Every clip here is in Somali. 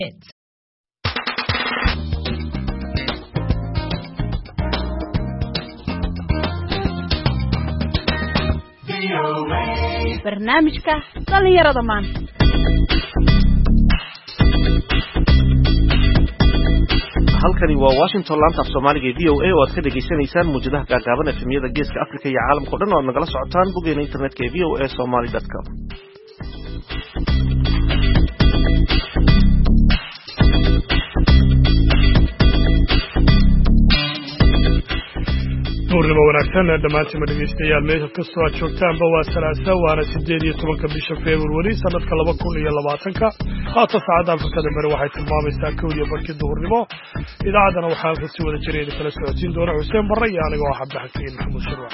barnaamijka dhalinyarada maanta. halkani waa Washington laanta Soomaaliga VOA oo aad ka dhageysanaysaan muujadaha gaagaaban ee efemiyada Geeska Afrika iyo caalamka oo dhan oo nagala socotaan boggeena internetka ee voasomali.com. duurnimo wanaagsan dhammaantiin dhegeystayaal meel kastoo aad joogtaanba waa salaasa waana 18 bisha February sanadka 2020 haata saacada Afrikada bari waxay tilmaamaysaa 1:00 duurnimo idaacadana waxaa ku sii wada jiray kala socodsiin doona Xuseen Barre iyo aniga oo Cabdi Xakiin Maxamuud Sharwa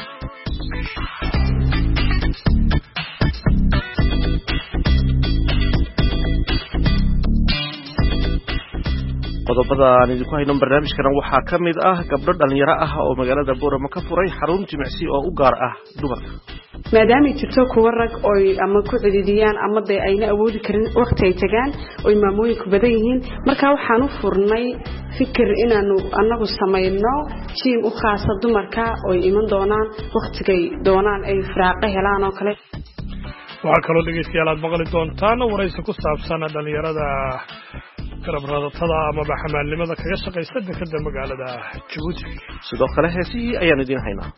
qodobada aan idinku hayno barnaamijkan waxaa ka mid ah gabdho dhalinyaro ah oo magaalada Boorama ka furay xarun jimicsi oo u gaar ah dumarka maadaama jirto kuwa rag oo ama ku cididiyaan ama day ayna awoodi karin waqti ay tagaan oo maamooyinku badan yihiin marka waxaan u furnay fikir inaanu anagu sameeyno jiim u khaas ah dumarka oo iman doonaan waqtigay doonaan ay firaaqo helaan oo kale waxa kale dhageystayaal aad maqli doontaan waraysi ku saabsan dhalinyarada karabraadada ama baxamaalnimada kaga shaqeysta dekedda magaalada Djibouti sidoo kale heesii ayaan idin haynaa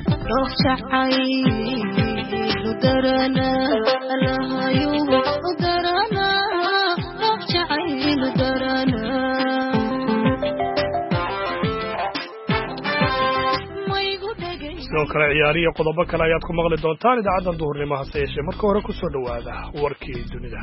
sidoo kale ciyaariyo qodobo kale ayaad ku maqli doontaan idaacadda duhurnimo hase yeeshee marka hore ku soo dhawaada warkii dunida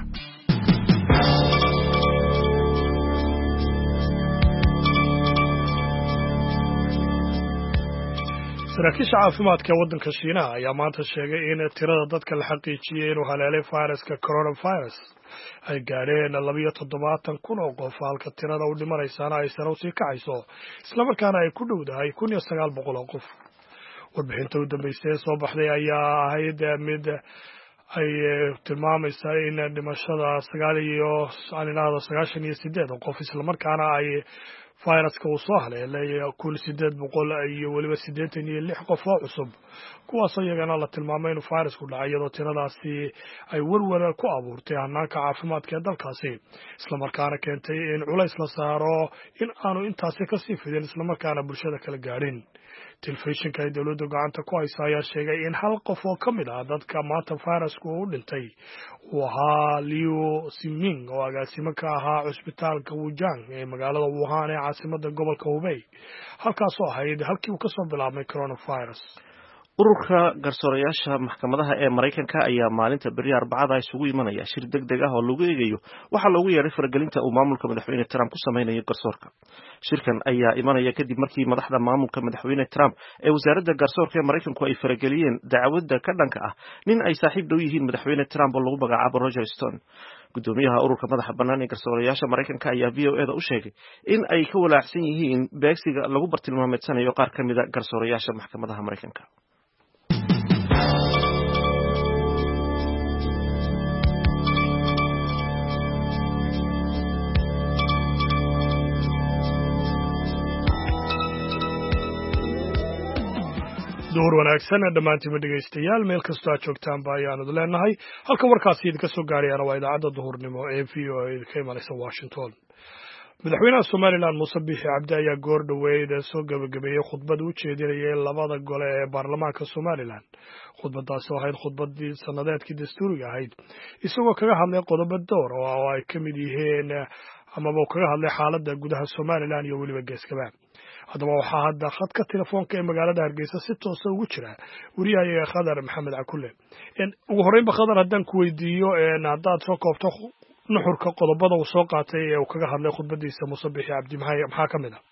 saraakiisha caafimaadka ee waddanka Shiinaha ayaa maanta sheegay in tirada dadka la xaqiijiyay inuu haleelay fayraska coronavirus ay gaadheen 27,000 oo qof halka tirada u dhimanaysaana ay sare u sii kacayso isla markaana ay ku dhowdahay 1,900 oo qof warbixinta u dambeysay ee soo baxday ayaa ahayd mid ay tilmaamaysa in dhimashada 98 qof isla markaana ay fayraska uu soo haleelay 800 iyo waliba 86 qof oo cusub kuwaasoo iyagana la tilmaamay inuu fayrasku dhacay iyadoo tiradaasi ay warwar ku abuurtay hannaanka caafimaadka ee dalkaasi isla markaana keentay in culays la saaro in aanu intaasi ka sii fidin isla markaana bulshada kala gaadhin telefishinka ay dawladdu gacanta ku hayso ayaa sheegay in hal qof oo ka mid ah dadka maanta fayrasku u dhintay uu ahaa Liu Ximing oo agaasimo ka ahaa cusbitaalka Wujiang ee magaalada Wuhan ee caasimadda gobolka Hubei halkaasoo ahayd halkii uu ka soo bilaabmay coronavirus ururka garsoorayaasha maxkamadaha ee Mareykanka ayaa maalinta beri Arbacada isugu imanaya shir degdeg ah oo lagu eegayo waxa loogu yeeray faragelinta uu maamulka madaxweyne Trump ku sameeyo garsoorka shirkan ayaa imanaya kadib markii madaxda maamulka madaxweyne Trump ee wasaaradda garsoorka ee Mareykanku ay farageliyeen dacwadda ka dhanka ah nin ay saaxiib dhow yihiin madaxweyne Trump oo lagu magacaabo Roger Stone gudoomiyaha ururka madaxa bannaan ee garsoorayaasha Mareykanka ayaa VOA-da u sheegay in ay ka walaacsan yihiin beegsiga lagu bartilmaameedsanayo qaar ka mid ah garsoorayaasha maxkamadaha Mareykanka door wanaagsan dhammaantiin dhageystayaal meel kastoo aad joogtaan ba ayaanu leenahay halka warkaasi idinka soo gaarayana waa idaacadda duhurnimo ee VOA ka imanaysa Washington madaxweynaha Soomaaliland Muuse Biixi Cabdi ayaa goor dhaweyd soo gabagabeeyay khudbad u jeedinayay labada gole ee baarlamaanka Soomaaliland khudbadaasi oo ahayd khudbadii sanadeedkii dastuuriga ahayd isagoo kaga hadlay qodobo door oo ay ka mid yihiin amaba kaga hadlay xaaladda gudaha Soomaaliland iyo waliba geeskaba haddaba waxaa hadda khadka telefoonka ee magaalada Hargeysa si toos ah ugu jira wariyaha Khadar Maxamed Cakulle ugu horreynba Khadar haddaan ku weydiiyo haddaad soo koobto nuxurka qodobada uu soo qaatay ee uu kaga hadlay khudbadiisa Muuse Biixi Cabdi maxaa ka mid ah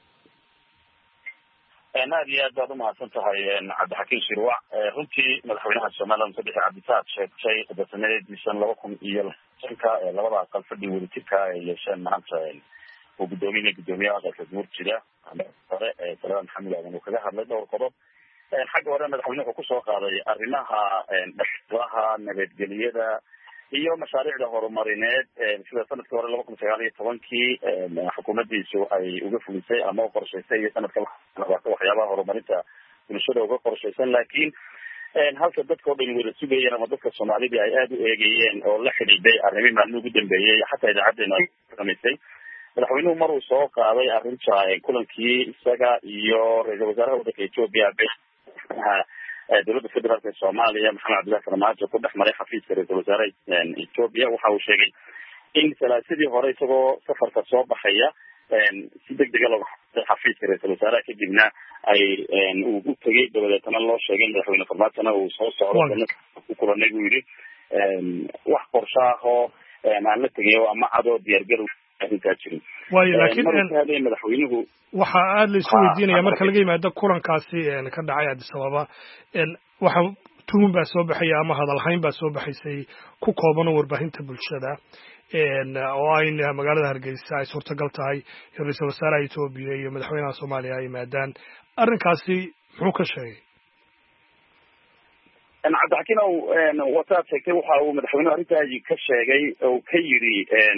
aad iyo aad baad u mahadsan tahay Cabdi Xakiin Shirwac runtii madaxweynaha Soomaaliland Muuse Biixi Cabdi taad sheegtay khudbadiisa 2000 labada aqal fadhi wadajirka ay yeesheen maanta uu gudoomiyaha aqalka Murtida hore Salaam Maxamed Aadan uu kaga hadlay dhowr qodob xagga hore madaxweynuhu wuxuu ku soo qaaday arrimaha dhaqaalaha nabadgelyada iyo mashaariicda horumarineed sida sanadkii hore 2019 xukuumaddiisu ay uga fulisay ama u qorshaysay iyo sanadka waxyaabaha horumarinta bulshada uga qorshaysan laakiin halka dadka oo dhan wada sugayeen ama dadka Soomaalida ay aad u eegayeen oo la xidhiidhay arrimihii maalmo ugu dambeeyay xataa idaacaddeena ay samaysay madaxweynuhu mar uu soo qaaday arrinta kulankii isaga iyo ra-iisul wasaaraha waddanka Ethiopia dowladda federaalka ee Soomaaliya Maxamed Cabdullaahi Farmaajo ku dhex maray xafiiska ra-iisul wasaaraha Ethiopia waxa uu sheegay in salaasadii hore isagoo safarka soo baxaya si degdeg ah loo xafiiska ra-iisul wasaaraha kadibna ay uu u tegay dabadeetana loo sheegay madaxweyne Farmaajona uu soo socdo ku kulanay buu yidhi wax qorshaahoo aan la tegayo ama cadoo diyaargarow waayo laakiin madaxweynuhu waxa aad la isku weydiinaya marka laga yimaado kulankaasi ka dhacay Addis Ababa waxa tuhun baa soo baxaya ama hadalhayn baa soo baxaysay ku kooban warbaahinta bulshada oo ay magaalada Hargeysa ay suurtagal tahay in ra'iisul wasaaraha Ethiopia iyo madaxweynaha Soomaaliya ay maadaan arrinkaasi muxuu ka sheegay cabdixakiin wataad sheegtay waxa uu madaxweynuhu arrintaasi ka sheegay oo ka yidhi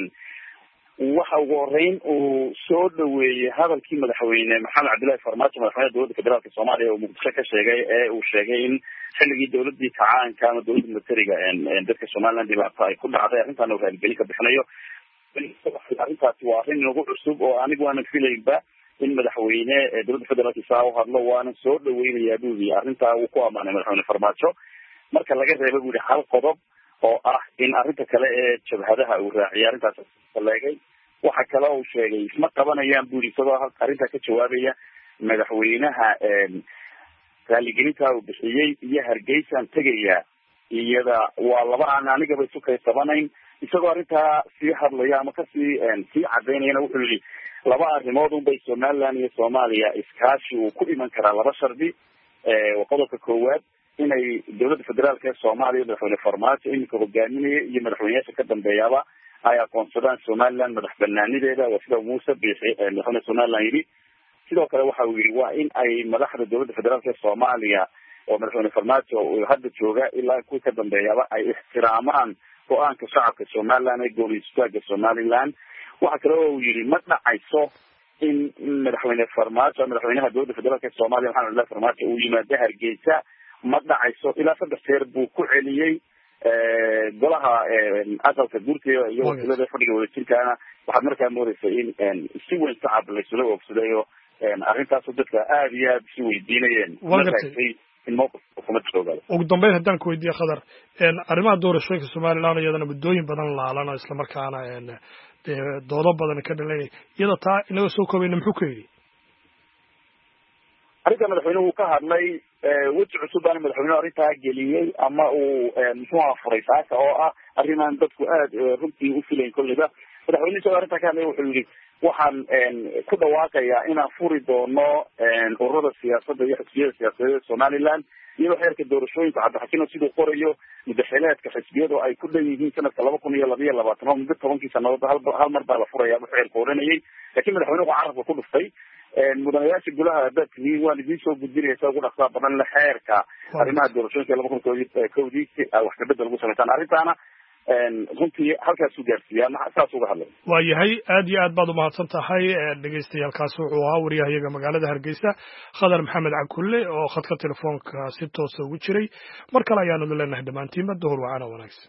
waxa ugu horeyn uu soo dhaweeyay hadalkii madaxweyne Maxamed Cabdullaahi Farmaajo madaxweynaha dowladda federaalka Soomaaliya oo Muqdisho ka sheegay uu sheegay in xilligii dowladii kacaanka ama dowladda militariga dadka Soomaaliland dhibaato ay ku dhacday arrintan uu raaligelin ka bixinayo arrintaasi waa arrin nagu cusub oo anigu aanan filaynba in madaxweyne dowladda federaalka saa u hadlo waanan soo dhaweynayaa buudi arrintaa uu ku amaanay madaxweyne Farmaajo marka laga reebo buudi hal qodob oo ah in arrinta kale ee jabhadaha uu raaciyay arrintaas leegay waxa kale uu sheegay isma qabanayaan buuri isagoo arrinta ka jawaabaya madaxweynaha raaligelinta uu bixiyay iyo Hargeysa tegaya iyada waa laba aan anigaba isu kaysabanayn isagoo arrintaa sii hadlaya ama kasii sii cadeynayana wuxuu yidhi laba arrimood unbay Somaliland iyo Soomaaliya iskaashi uu ku iman karaa laba shardi qodobka koowaad inay dowladda federaalka ee Soomaaliya madaxweyne Farmaajo iminka hogaaminaya iyo madaxweynayaasha ka dambeeyaba ay aqoonsadaan Somaliland madax banaanideeda waa sida Muuse Biixi madaxweyne Somaliland yidhi sidoo kale waxa uu yidhi waa in ay madaxda dowladda federaalka ee Soomaaliya oo madaxweyne Farmaajo uu hadda jooga ilaa kuwa ka dambeeyaba ay ixtiraamaan go-aanka shacabka Somaliland ee goonistaagga Somaliland waxa kale oo uu yidhi ma dhacayso in madaxweyne Farmaajo madaxweynaha dowladda federaalka ee Soomaaliya Maxamed Cabdullaahi Farmaajo uu yimaado Hargeysa ma dhacayso ilaa 3 jeer buu ku celiyay golaha aqalka guurtiga iyo wakiilada fadhiga wadajirkaana waxaad markaa moodaysa in si weyn shacab laysula oogsaday oo arrintaas dadka aad iyo aad isu weydiinayeen in mowqifka xukuumadda soo gaalo ugu dambeyn haddaan ku weydiiyo khadar arrimaha doorashooyinka Somaliland iyadana muddooyin badan laalan oo isla markaana doodo badan ka dhalanay iyada taa inaga soo koobayna muxuu ka yidhi arrinta madaxweynuhu ka hadlay weji cusub baan madaxweynuhu arrintaa geliyey ama uu muxuu afuray saaka oo ah arrimaan dadku aad runtii u filayn kolliba madaxweynuhu isagoo arrintaa ka hadlay wuxuu yidhi waxaan ku dhawaaqayaa inaan furi doono ururada siyaasadda iyo xisbiyada siyaasadeed ee Somaliland iyadoo xeerka doorashooyinka cabdixakiin siduu qorayo mudaxileedka xisbiyadu ay ku dhan yihiin sanadka 2022 muddo 10 sanadood hal mar baa la furayaa wuxuu xeerka oranayay laakiin madaxweynuhu carabka ku dhuftay mudanayaasha golaha dadkii waan idin soo gudbinaysa ugu dhaqsaa badan la xeerka arrimaha doorashooyinka 2022 wax ka bedel lagu sameeyay arrintaana runtii halkaas u gaarsiiyaa saas uga hadlay waa yahay aad iyo aad baad u mahadsan tahay dhegeystayaal wuxuu ahaa wariyahayaga magaalada Hargeysa Khadar Maxamed Cakulle oo khadka telefoonka si toos ah ugu jiray mar kale ayaanu leenahay dhamaantiinba duhur waana wanaagsan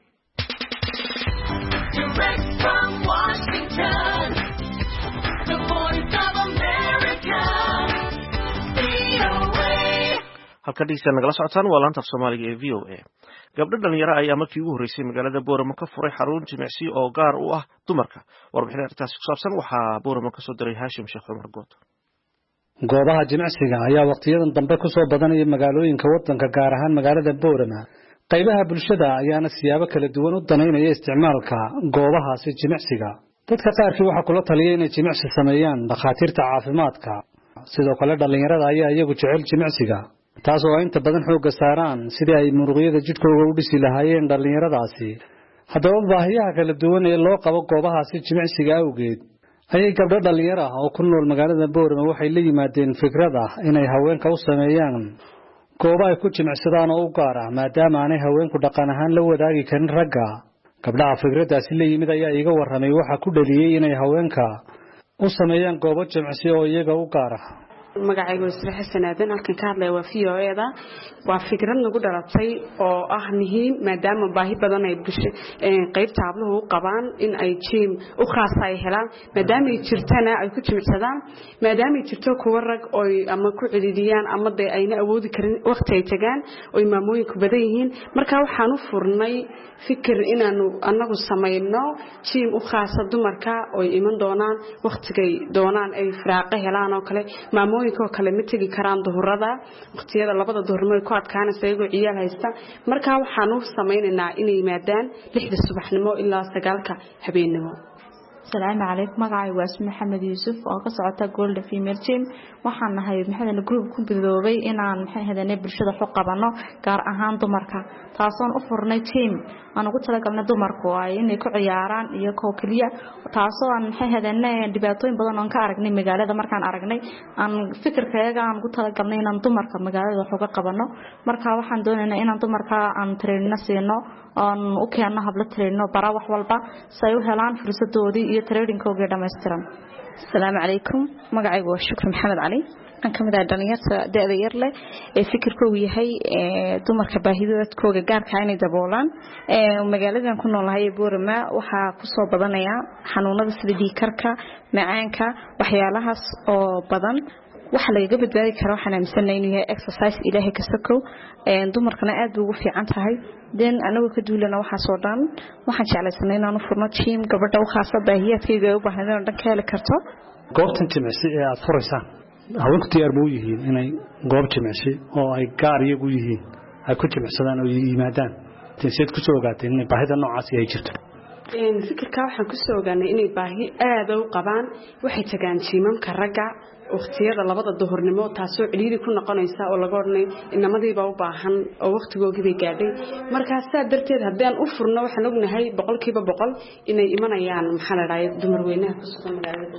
halka dhigeysta nagala socotaan waa laanta Soomaaliga ee VOA gabdho dhalinyaro ayaa markii ugu horeysay magaalada Boorama ka furay xarun jimicsi oo gaar u ah dumarka warbixin arrintaas ku saabsan waxaa Boorama ka soo diray Haashim Sheekh Cumar Good goobaha jimicsiga ayaa waqtiyadan dambe ku soo badanaya magaalooyinka waddanka gaar ahaan magaalada Boorama qaybaha bulshada ayaana siyaabo kala duwan u daneynaya isticmaalka goobahaasi jimicsiga dadka qaarkii waxa kula taliyay inay jimicsi sameeyaan dhakhaatiirta caafimaadka sidoo kale dhalinyarada ayaa iyagu jecel jimicsiga taas oo inta badan xoogga saaraan sidii ay muruqyada jidhkooda u dhisi lahaayeen dhalinyaradaasi haddaba baahiyaha kala duwan ee loo qabo goobahaasi jimicsiga awgeed ayay gabdho dhalinyaro ah oo ku nool magaalada Boorama waxay la yimaadeen fikrad ah inay haweenka u sameeyaan goobo ay ku jimicsadaan oo u gaar ah maadaama aanay haweenku dhaqan ahaan la wadaagi karin ragga gabdhaha fikradaasi la yimid ayaa iiga warramay waxa ku dhaliyay inay haweenka u sameeyaan goobo jimicsi oo iyaga u gaar ah magacaygu Isra Xasan Aadan halkan ka hadlay waa VOA-da waa fikrad nagu dhalatay oo ah muhiim maadaama baahi badan ay bulsho qaybta habluhu u qabaan in ay gym u khaas ay helaan maadaama ay jirtana ay ku jimicsadaan maadaama ay jirto kuwa rag oo ama ku cididiyaan ama day ayna awoodi karin waqti ay tagaan oo maamooyinku badan yihiin marka waxaan u furnay fikir inaanu anagu sameeyno gym u khaas dumarka oo iman doonaan waqtigay doonaan ay firaaqo helaan oo kale maamooyinka kale ma tagi karaan duhurada waqtiyada labada duhurnimo ku adkaanaysa iyagoo ciyaal haysta marka waxaan u sameeynaa inay yimaadaan 6 subaxnimo ilaa 9 habeenimo السلام عليكم magacay waa Maxamed Yuusuf oo ka socota Gold Female Gym waxaan nahay maxay group ku biloobay inaan maxay hadanay bulshada xog qabano gaar ahaan dumarka taasoo u furnay team aan ugu talagalnay dumarku ay inay ku ciyaaraan iyo kaliya taasoo aan maxay hadanay dhibaatooyin badan oo ka aragnay magaalada markaan aragnay aan fikirkayga aan ugu talagalnay inaan dumarka magaalada xog qabano marka waxaan doonaynaa inaan dumarka aan trainna siino aan u keenno hablo trainno bara wax walba say u helaan fursadoodii iyo training-kooda dhameystiran السلام عليكم magacaygu waa Shukri Maxamed Ali aan kamid ah dhalinyarada da'da yar leh ee fikirkoodu yahay dumarka baahidoodkooda gaarka ah inay daboolaan magaaladan ku noolahay Boorama waxa ku soo badanaya xanuunada sida dhiigkarka macaanka waxyaalahaas oo badan waxa laga badbaadi karo waxaan aaminsanay inuu yahay exercise ilaahay ka sakow dumarkana aad ugu fiican tahay den anagu ka duulana waxa soo dhan waxaan jeclaysanay inaan u furno team gabadha u khaas ah baahiyaadkayga u baahan inaan dhan ka heli karto goobtan jimicsi ee aad furaysaan haweenku diyaar ma u yihiin inay goob jimicsi oo ay gaar iyagu yihiin ay ku jimicsadaan oo yimaadaan tinseed ku soo ogaateen in baahida noocaas ay jirto fikirka waxaan ku soo ogaanay inay baahi aad u qabaan waxay tagaan jiimamka ragga waqtiyada labada duhurnimo taasoo ciliiri ku noqonaysa oo laga ornay inamadiiba u baahan oo waqtigoogii bay gaadhay markaas darteed haddaan u furno waxaan ognahay 100% inay imanayaan maxaa la dhahay dumar weynaha ku sugan magaalada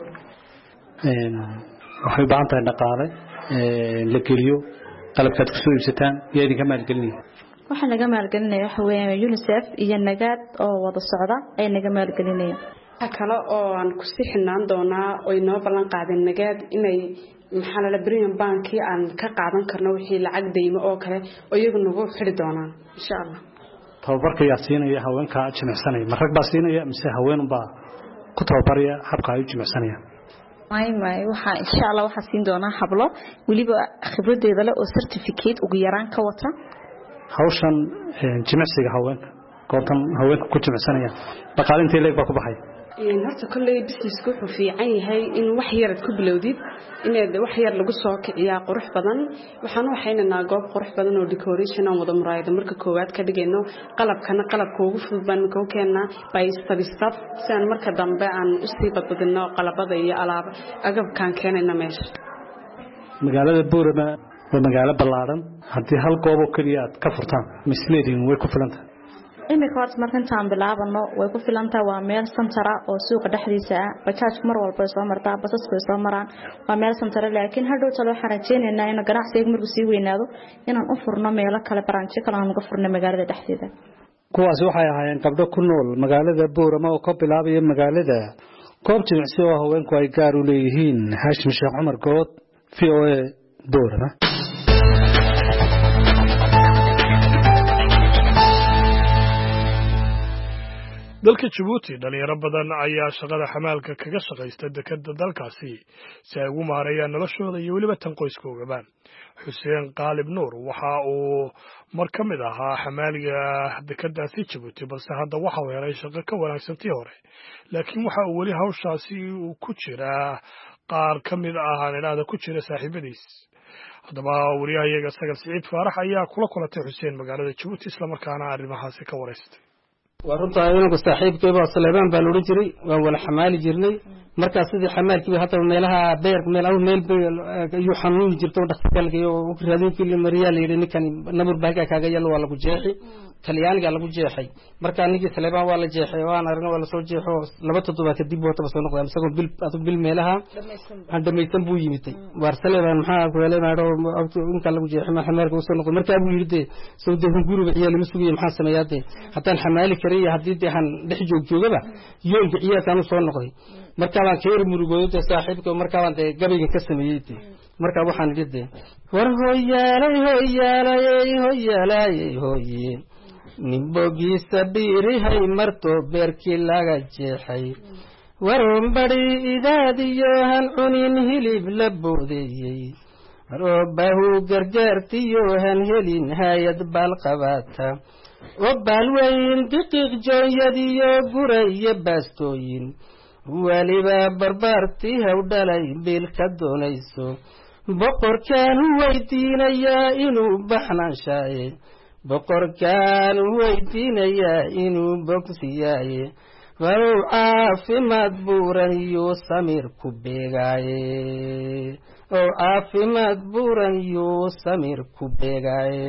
waxay u baahan tahay dhaqaale la geliyo qalabkaad ku soo iibsataan iyo idinka maalgelinaya waxaan naga maalgelinaya waxa weeyaan UNICEF iyo nagaad oo wada socda ay naga maalgelinaya kale oo aan ku sixinaan doonaa oo inoo ballan qaadeen nagaad inay maxaa la Brian Banki aan ka qaadan karno wixii lacag deymo oo kale oo iyagu nagu xiri doonaan insha Allah tababarka yaa siinaya haweenka jimicsanaya marag baa siinaya mise haween baa ku tababaraya habka ay jimicsanayaan may waxa insha Allah waxa siin doonaa hablo waliba khibradeeda leh oo certificate ugu yaraan ka wata hawshan jimicsiga haweenka goobtan haweenka ku jimicsanaya dhaqaalintii leeg baa ku baxay horta kulay business-ku wuxuu fiican yahay in wax yar ku bilowdid inaad wax yar lagu soo kiciyaa qurux badan waxaan waxaynaynaa goob qurux badan oo decoration aan wada muraayada marka koowaad ka dhigayno qalabka ugu fudud baan ka keenaa by step saan marka dambe aan u sii badbadino qalabada iyo alaab agabkan keenayna meesha magaalada Boorama waa magaalo ballaaran haddii hal goob oo kaliya aad ka furtaan misleedin way ku filantahay imika horta markaan bilaabano way ku filantaa waa meel santara oo suuqa dhexdiisa ah bajaaj mar walba soo martaa basasku soo maraan waa meel santara laakiin hadhow talo waxaan rajeynaynaa in ganacsiga markuu sii weynaado inaan u furno meelo kale branch kale aan uga furno magaalada dhexdeeda kuwaasi waxay ahaayeen gabdho ku nool magaalada Boorama oo ka bilaabaya magaalada goob jimicsi oo haweenku ay gaar u leeyihiin Haashim Sheekh Cumar Good VOA Boorama dalka Djibouti dhalinyaro badan ayaa shaqada xamaalka kaga shaqeysta dekada dalkaasi si ay ugu maareeyaan noloshooda iyo weliba tan qoyskooda Xuseen Qaalib Nuur waxa uu mar ka mid ahaa xamaaliga dekadaasi Djibouti balse hadda waxa uu helay shaqo ka wanaagsantii hore laakiin waxa uu weli hawshaasi ku jira qaar ka mid ah aanada ku jira saaxiibadiis haddaba wariyahayaga Sagal Siciid Faarax ayaa kula kulantay Xuseen magaalada Djibouti isla markaana arrimahaasi ka wareystay warunta ayuu saaxiibkeeba Salebaan baa loo jiray waa wala xamaali jirnay marka sidii xamaalkii hadda meelaha beer meel ayuu xanuun jirto dhakhtarka iyo raadintii Mariya leeyahay ninkan nabur baaga kaaga yalo waa lagu jeexi talyaaniga lagu jeexay marka anigii Saleebaan waa la jeexay waan aragna waa la soo jeexo laba toddobaad kadib wata soo noqday isagoo bil meelaha aan dhamaysan buu yimid war Saleebaan maxaa ku helay maado inka lagu jeexay maxameerka soo noqday marka buu yiri soo deehan guriga ciyaal ma sugay maxaa sameeyay haddaan xamaali kariyo haddii aan dhex joogaba yoolka ciyaarkan soo noqday marka waan ka yar murugooday saaxiibka marka waan gabayga ka sameeyay marka waxaan idhi war hooyaalay nimbogiisa biirihay marto beerkii laga jeexay waroon bari idaadiyo han cunin hilib la boodeeyey waroo baahu gargaartiyo han helin hayad baalqabaata oo baalweyn diqiiq joonyadiyo guraiyo baastooyin waliba barbaartii hawdhalay biil ka doonayso boqorkaan weydiinayaa inuu baxnaanshaye boqorkaan weydiinayaa inuu bogsiyaaye warow caafimaad buuran iyo samir ku beegaaye oo caafimaad buuran iyo samir ku beegaaye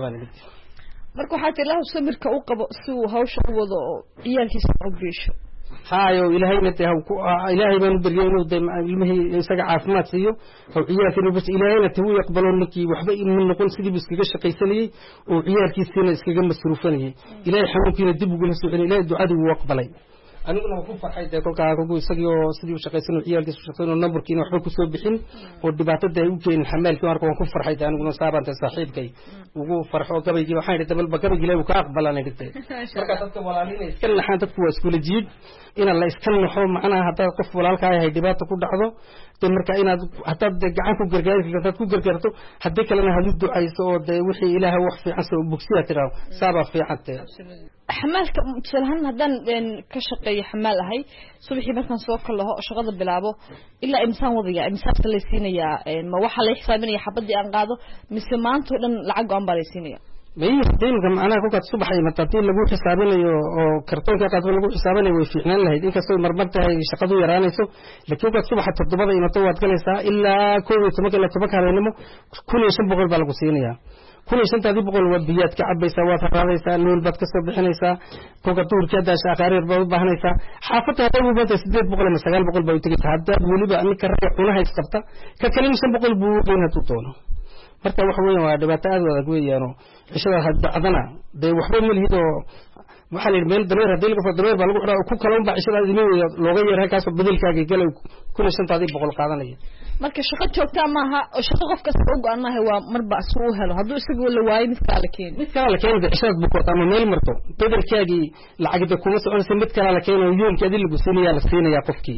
marka waxaa tii lahu samirka u qabo si uu hawsha u wado oo ciyaalkiisa u geesho haayo ilaahayna ilaahay baan bariyay inuu ilmihii isaga caafimaad siiyo oo ciyaalkiina bas ilaahayna tuu yaqbalo ninkii waxba in noqon sidii iskaga shaqaysanayay oo ciyaalkiisina iskaga masruufanayay ilaahay xanuunkiina dib ugu soo celin ilaahay ducadii uu aqbalay aniguna ku farxay kolka isagoo sidii u shaqaysanay ciyaalkiisa shaqaysanay numberkiina waxba ku soo bixin oo dhibaatada ay u keenin xamaalkii marka waan ku farxay aniguna saabanta saaxiibkay ugu farxo gabaygi waxaan idhi dabal gabaygi ilaahay ka aqbalanay dhigtay marka dadka walaalina iska naxaan dadku waa isku jiid in la iska naxo macnaha hadaa qof walaalka ay dhibaato ku dhacdo marka inaad hadaa gacan ku gargaarto hadii kalena hadu ducayso oo wixii ilaahay wax fiican soo bogsiya tiraado saaba fiicantay xamaalka midalan hadan ka shaqeeyo xamaal ahay subaxii markaan soo kalaho shaqada bilaabo ilaa imsaan wadaya imsaan saleysiinaya ma waxa la xisaabinaya xabadii aan qaado mise maanta dhan lacag aan baraysiinaya مايو دينك معنا كوكا صبح أي متطين لجوه حسابنا يو أو كرتون كاتبنا لجوه حسابنا ويفيحنا له إذا كسر مرمرته يشقدوا يرانيسو لكن كوكا صبح تطبض ينطوات كنيسة إلا كل تمك إلا تمك على نمو كل يشم بقول بالقصينيا كل يشم تدي بقول وديات كعب يسوى فراديسا نول بتكسر بحنيسا كوكا طور كذا شاكارير بحنيسا حافتها تبغى بس تدي بقول مسجال بقول بيتك هذا بولي بقى أنك رأي كلها يسقطها ككلمة يشم بقول بوجينها تطونه marka wax weyn waa dhibaato aad wada weeyano cishada hadana day waxba milhido waxa la meel dareer hadii lagu fadhiyo baa lagu xidhaa ku kala unba cishada idin looga yeeray kaas beddelkaaga galay kuna shantaadii boqol qaadanaya marka shaqo joogta ma aha oo shaqo qof kasta u go'anahay waa marba soo helo haduu isagu la waayo mid kale keen cishada bukoota ama meel marto beddelkaaga lacagta kuma soconaysa mid kale la keeno yoomkii adil lagu siinaya qofkii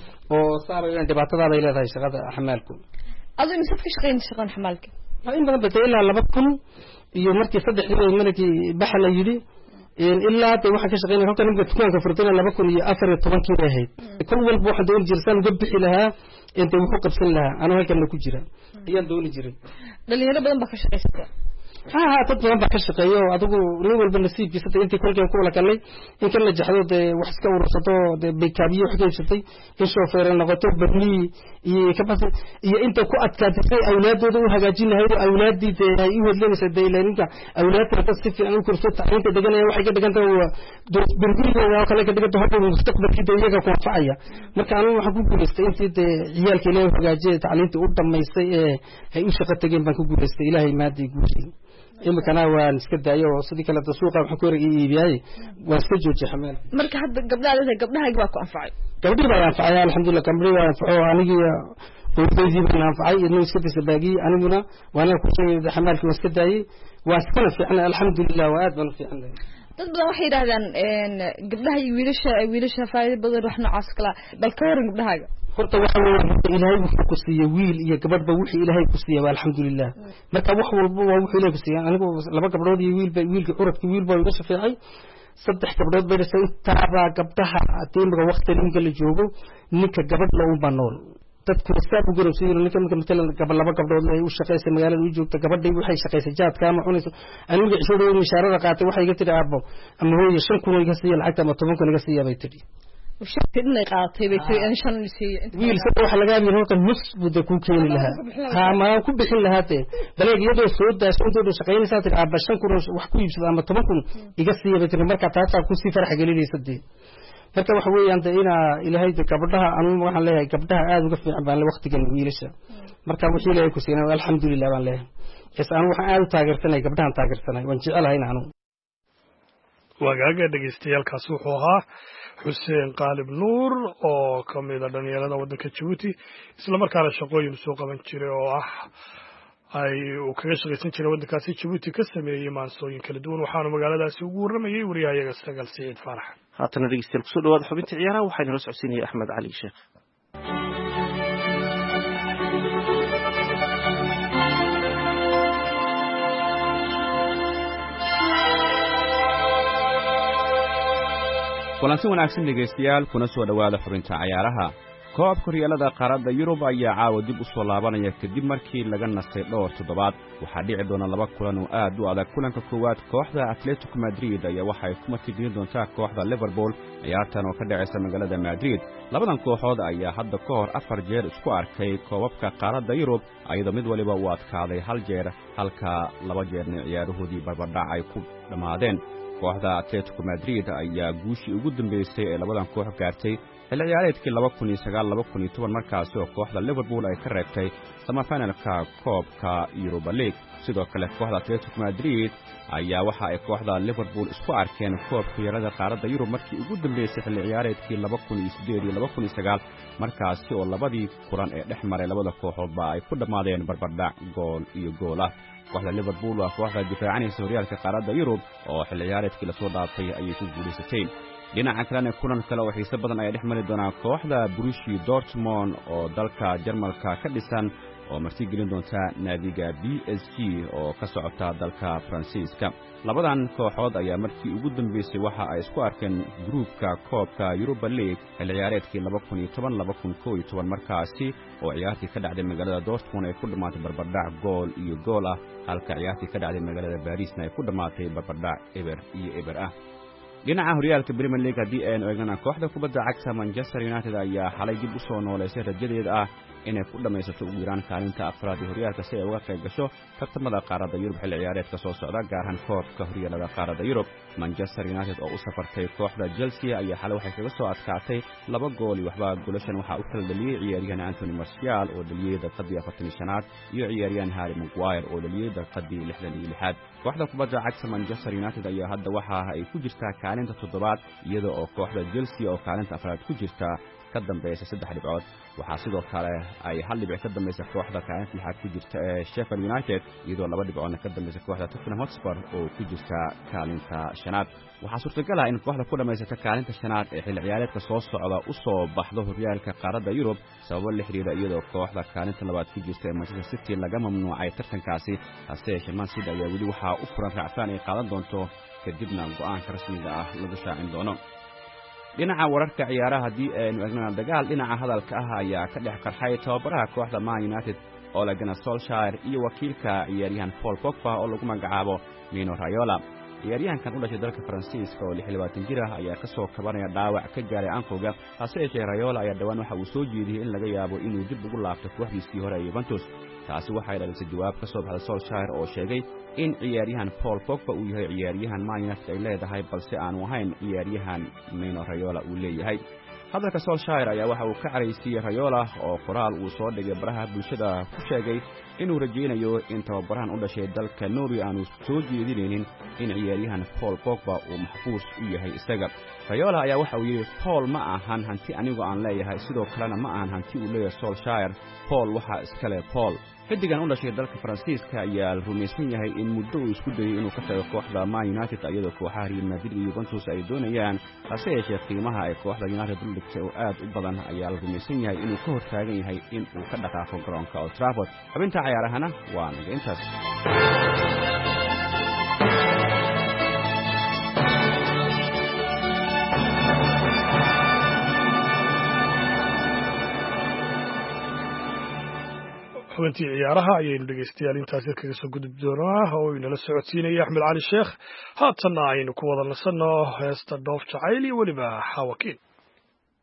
oo saarayaan dhibaatada ay leedahay shaqada xamaalku adu imsaf ka shaqeyn xamaalka in badan batay ilaa 2,000 iyo markii 3 dibi markii baxal yiri ilaa tay waxa ka shaqeynay halka ninka tukaanka furtana 2014 ahayd kul walba waxa doon jirsan uga bixi lahaa inta wuxuu qabsan lahaa ana halkan ku jira ayaan doon jiray dhalinyaro badan baa ka shaqeysata dad badan baa ka shaqeeyo adigu nin walba nasiibkiisa intii kolkeen ku wala kalay in kan la jaxdo wax iska urursato beekaabiyo wax geysatay in shofeer noqoto barni iyo ka bas iyo inta ku adkaatay awlaadooda u hagaajin lahayd awlaadii ay u hadlaysa deelayninka awlaadka si fiican u korso taxriinta deganaya waxay ka dhiganta barniga waa kale ka dhiganta hadda mustaqbalkii iyaga ku anfacaya marka anigu waxaan ku guuleystay intii ciyaalka ilaahay hagaajiyay tacliinta u dhameystay ay u shaqo tageen baan ku guuleystay ilaahay maadii guushay إما كنا ونسكت أيوة صديق لا تسوق بحكور إيبياي ونسكت جوج حمل. مرك حتى قبلها يجواك أنفعي. قبلها ينفعي الحمد لله كمري ينفعوا عنيجي ويجيب ينفعي إنه يسكت السباقي أنا منا وأنا كل شيء حمل في مسكت أي واسكنا في عنا الحمد لله وأدبن في عنا. تبدأ واحد هذا إن قبلها يويلش فايد بدر رحنا عسكلا بالكورن قبلها. horta waxa ilaahay wuxuu ku siiyay wiil iyo gabadh ba wixii ilaahay ku siiyay alxamdulillah marka wax walba waa wuxuu ilaahay ku siiyay anigu laba gabdhood iyo wiilka uradka wiil baa iga shafeecay saddex gabdhood bay dhashay taaba gabdhaha tiimka waqtiga la joogo ninka gabadh la u banool dadku saab u garowsiin ninka midna laba gabdhood ay u shaqeysay magaalada u joogta gabadhay waxay shaqeysay jaadka ama cunayso anigu cishooday mushaarada qaatay waxay iga tiri aabo ama hooyo 5,000 iga siiyay lacagta ama 10,000 iga siiyay bay tiri وشكت إني قاطي بيتي إن شاء الله نسي wiil sabab waxa laga yaabaa halkan nus buda ku keeni lahaa ha ma ku bixin lahaa teen baleeg iyadoo soo daashintoodu shaqeynaysaa tir aabashan kun wax ku iibsada ama 10 kun iga siiyay tir marka taas ku sii farax gelinaysadii marka waxa weeyaan ina ilaahay gabdhaha anu waxaan leeyahay gabdhaha aad uga fiican baan waqtigan wiilasha marka wixii ilaahay ku siinay alxamdulillah baan leeyahay anu waxaan aad u taageersanay gabdhahan taageersanay waan jecelahay anu wagaaga dhageystayaalkaas wuxuu ahaa xuseen qaalib nuur oo ka mid ah dhalinyarada waddanka Djibouti isla markaana shaqooyin soo qaban jiray oo ah ay uu kaga shaqaysan jiray waddankaasi Djibouti ka sameeyay maansooyin kala duwan waxaana magaaladaasi ugu waramayay wariyahayaga Sagal Saciid Faarax haatan dhegeystayaal kusoo dhawaada xubinta ciyaaraha waxayna la socodsiinaya Axmed Cali Sheekh kulanti wanaagsan dhegeystayaal kuna soo dhawaada xubinta ciyaaraha koobka horyaalada qaaradda Yurub ayaa caawa dib u soo laabanaya kadib markii laga nastay dhowr toddobaad waxaa dhici doona laba kulan oo aad u adag kulanka koowaad kooxda Atletico Madrid ayaa waxay ku martigelin doontaa kooxda Liverpool ciyaartan oo ka dhacaysa magaalada Madrid labadan kooxood ayaa hadda ka hor 4 jeer isku arkay koobabka qaaradda Yurub ayadoo mid waliba uu adkaaday hal jeer halka laba jeerna ciyaaruhoodii barbardhac ay ku dhamaadeen kooxda Atletico Madrid ayaa guushii ugu dambeysay ee labadan koox gaartay xilli ciyaareedkii 2009-2010 markaas oo kooxda Liverpool ay ka reebtay semifinalka koobka Europa League sidoo kale kooxda Atletico Madrid ayaa waxa ay kooxda Liverpool isku arkeen koobka horyaalada qaaradda Yurub markii ugu dambeysay xilli ciyaareedkii 2008-2009 markaas oo labadii kulan ee dhexmaray labada kooxoodba ay ku dhamaadeen barbardhac gool iyo gool ah kooxda Liverpool waa kooxda difaacanaysa horyaalka qaaradda Yurub oo xilli ciyaareedkii la soo dhaafay ayay ku guuleysatay dhinaca kalena kulan kale oo xiiso badan ay dhexmari doonaan kooxda Borussia Dortmund oo dalka Jarmalka ka dhisan oo martigelin doonta naadiga PSG oo ka socota dalka Faransiiska labadan kooxood ayaa markii ugu dambeysay waxa ay isku arkeen groupka koobka Europa League xilli ciyaareedkii 2010-2011 markaasi oo ciyaartii ka dhacday magaalada Dortmund ay ku dhamaatay barbardhac gool iyo gool ah halka ciyaartii ka dhacday magaalada Parisna ay ku dhamaatay barbardhac eber ah dhinaca horyaalka Premier League hadii ay eegnana kooxda kubadda cagta Manchester United ayaa xalay dib u soo nooleysay rajadeeda ah inay ku dhamaysato ugu yaraan kaalinta afraad ee horyaalka si ay uga qayb gasho tartamada qaaradda Yurub xilli ciyaareedka soo socda gaar ahaan koobka horyaalada qaaradda Yurub Manchester United oo u safartay kooxda Chelsea ayaa xalay waxay kaga soo adkaatay 2 gool iyo waxba goolashan waxa uu kala dhaliyay ciyaaryahan Anthony Martial oo dhaliyay daqiiqadii 45aad iyo ciyaaryahan Harry Maguire oo dhaliyay daqiiqadii 66aad kooxda kubadda cagta Manchester United ayaa hadda waxa ay ku jirtaa kaalinta 7aad iyadoo oo kooxda Chelsea oo kaalinta afraad ku jirta ka dambaysa 3 dhibcood waxa sidoo kale ay hal dhibic ka dambaysa kooxda kaalinta lixaad ku jirta ee Sheffield United iyadoo 2 dhibcoodna ka dambaysa kooxda Tottenham Hotspur oo ku jirta kaalinta 5aad waxaa suurtagal ah in kooxda ku dhamaysata kaalinta 5aad ee xilli ciyaareedka soo socda u soo baxdo horyaalka qaaradda Yurub sababo la xiriira iyadoo kooxda kaalinta 2aad ku jirta ee Manchester City laga mamnuucay tartankaasi hase yeeshee Man City ayaa weli waxa u furan raacfaan ay qaadan doonto kadibna go'aanka rasmiga ah lagu shaacin doono dhinaca wararka ciyaaraha hadii aynu eegnana dagaal dhinaca hadalka ah ayaa ka dhex qarxay tababaraha kooxda Man United Ole Gunnar Solskjaer iyo wakiilka ciyaaryahan Paul Pogba oo lagu magacaabo Mino Raiola ciyaaryahankan u dhashay dalka Faransiiska oo 26 jir ah ayaa ka soo kabanaya dhaawac ka gaaray ankooga hase yeeshee Raiola ayaa dhawaan waxa uu soo jeediyay in laga yaabo inuu dib ugu laabto kooxdiisii hore ee Juventus taasi waxay dhalisay jawaab ka soo baxday Solskjaer oo sheegay in ciyaaryahan Paul Pogba uu yahay ciyaaryahan Man United ay leedahay balse aanu ahayn ciyaaryahan Mino Raiola uu leeyahay hadalka Solskjaer ayaa waxa uu ka caraysiyay Raiola oo qoraal uu soo dhigay baraha bulshada ku sheegay inuu rajaynayo in tababarahan u dhashay dalka Norway aanu soo jeedinaynin in ciyaaryahan Paul Pogba uu maxfuus u yahay isaga Raiola ayaa waxa uu yiri Paul ma ahan hanti anigu aan leeyahay sidoo kalena ma ahan hanti uu leeyahay Solskjaer Paul waxa iska leh Paul xidigan u dhashay dalka Faransiiska ayaa rumaysan yahay in muddo uu isku dayay inuu ka tago kooxda Man United iyadoo kooxaha Real Madrid iyo Juventus ay doonayaan hase yeeshee qiimaha ay kooxda United u dhigtay oo aad u badan ayaa la rumaysan yahay inuu ka hortaagan yahay in uu ka dhaqaaqo garoonka Old Trafford xubinta ciyaarahana waa naga intaas xubintii ciyaaraha ayaynu dhegeystayaal intaasi kaga soo gudub doonaa oo inala socodsiinaya Axmed Cali Sheekh haatanna aynu ku wada nasanno heesta dhoof jacayl iyo weliba xawakiin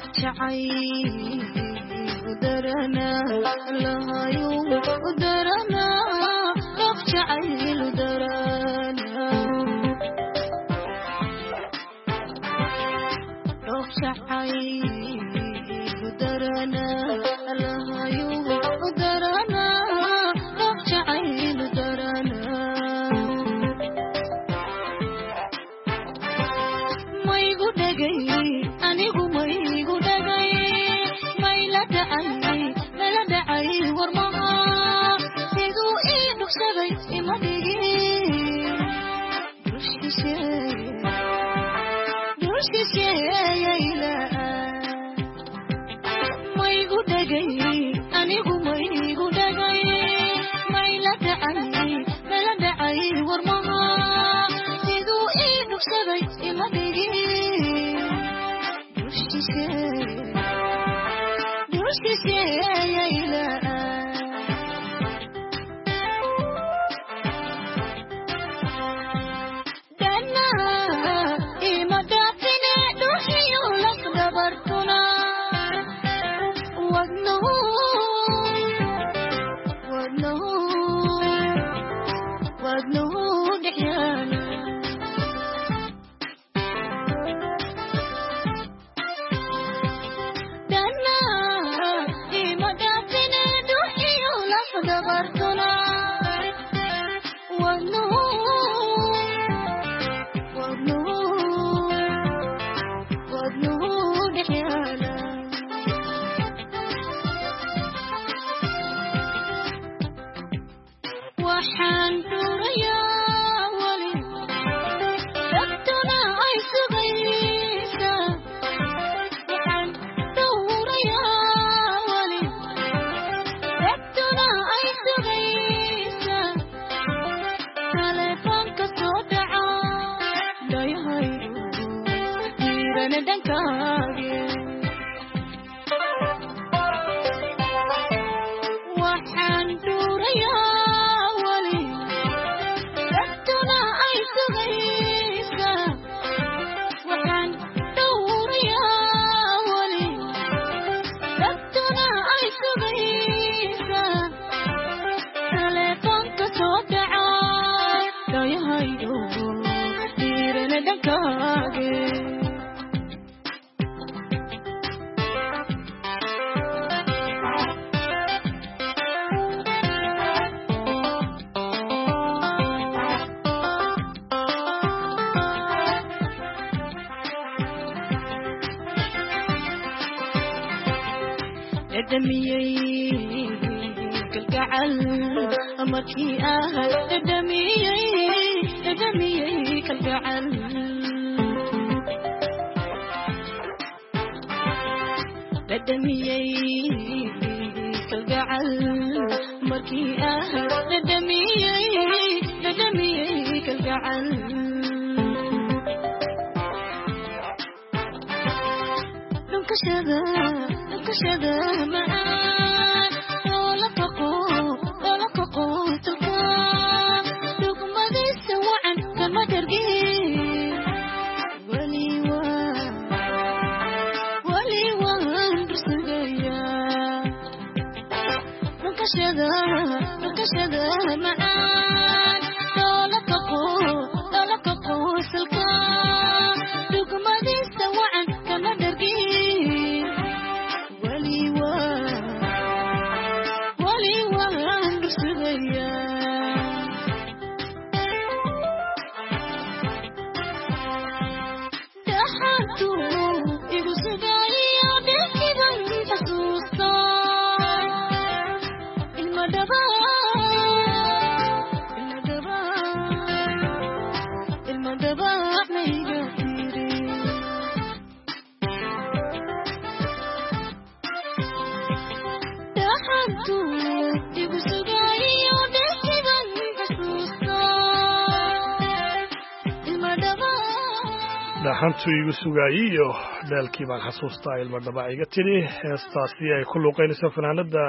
dhaxantu igu sugaayay iyo daalkii baan xasuustaa ilmo dhabac iga tiri heestaasi ay ku luuqaynayso fanaanada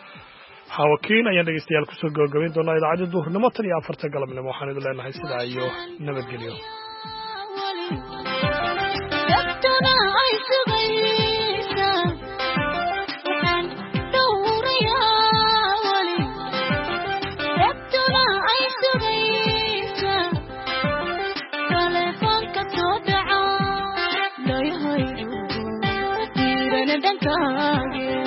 xawakiin ayaan dhegeystayaal kusoo gabagabayn doonaa idaacadda duhurnimo 4 galabnimo waxaan idin leenahay sidaa iyo nabadgelyo ay kaage